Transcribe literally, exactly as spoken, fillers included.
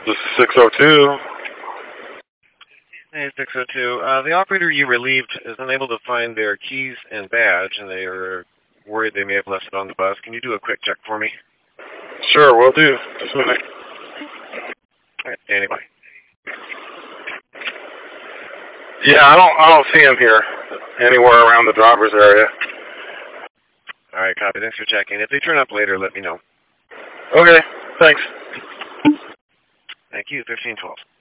This is six oh two. Hey, six oh two. Uh, the operator you relieved is unable to find their keys and badge, and they are worried they may have left it on the bus. Can you do a quick check for me? Sure, will do. Just a minute. All right, standing by. Yeah, I don't, I don't see him here anywhere around the driver's area. All right, copy. Thanks for checking. If they turn up later, let me know. Okay, thanks. Thank you. fifteen twelve.